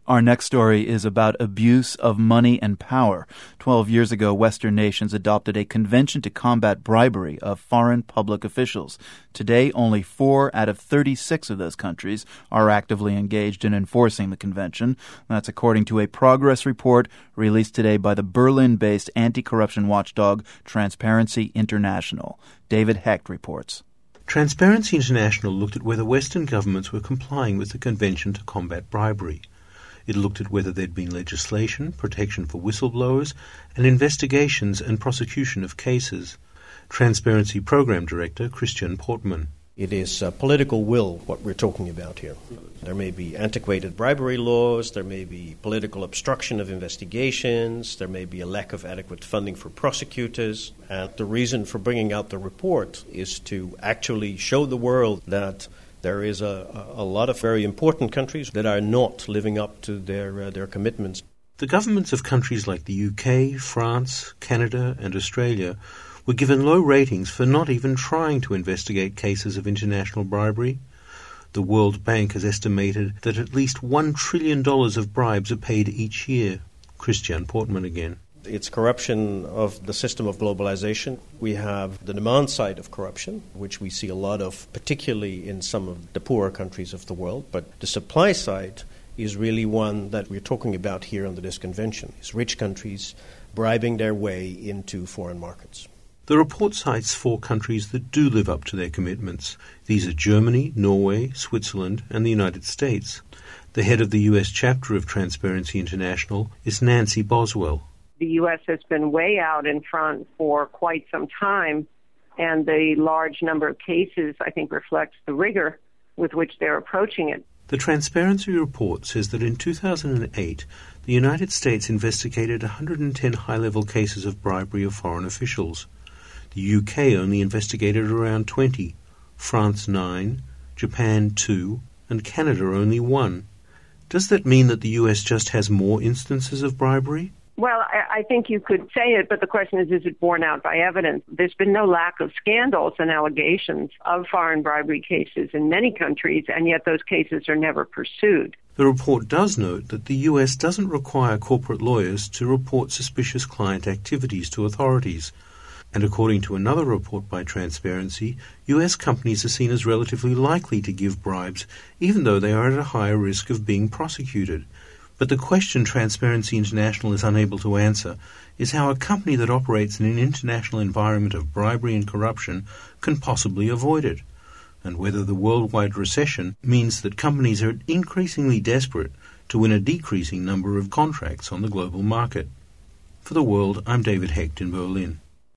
Our next story is about abuse of money and power. 12 years ago, Western nations adopted a convention to combat bribery of foreign public officials. Today, only 4 out of 36 of those countries are actively engaged in enforcing the convention. That's according to a progress report released today by the Berlin-based anti-corruption watchdog Transparency International. David Hecht reports. Transparency International looked at whether Western governments were complying with the Convention to Combat Bribery. It looked at whether there'd been legislation, protection for whistleblowers, and investigations and prosecution of cases. Transparency Program Director Christian Portman. It is political will, what we're talking about here. There may be antiquated bribery laws, there may be political obstruction of investigations, there may be a lack of adequate funding for prosecutors. And the reason for bringing out the report is to actually show the world that there is a lot of very important countries that are not living up to their commitments. The governments of countries like the UK, France, Canada and Australia were given low ratings for not even trying to investigate cases of international bribery. The World Bank has estimated that at least $1 trillion of bribes are paid each year. Christian Portman again. It's corruption of the system of globalization. We have the demand side of corruption, which we see a lot of, particularly in some of the poorer countries of the world. But the supply side is really one that we're talking about here under this convention. It's rich countries bribing their way into foreign markets. The report cites 4 countries that do live up to their commitments. These are Germany, Norway, Switzerland and the United States. The head of the U.S. chapter of Transparency International is Nancy Boswell. The U.S. has been way out in front for quite some time, and the large number of cases, I think, reflects the rigor with which they're approaching it. The Transparency Report says that in 2008, the United States investigated 110 high-level cases of bribery of foreign officials. The UK only investigated around 20, France 9, Japan 2, and Canada only 1. Does that mean that the US just has more instances of bribery? Well, I think you could say it, but the question is it borne out by evidence? There's been no lack of scandals and allegations of foreign bribery cases in many countries, and yet those cases are never pursued. The report does note that the US doesn't require corporate lawyers to report suspicious client activities to authorities. And according to another report by Transparency, US companies are seen as relatively likely to give bribes, even though they are at a higher risk of being prosecuted. But the question Transparency International is unable to answer is how a company that operates in an international environment of bribery and corruption can possibly avoid it, and whether the worldwide recession means that companies are increasingly desperate to win a decreasing number of contracts on the global market. For The World, I'm David Hecht in Berlin.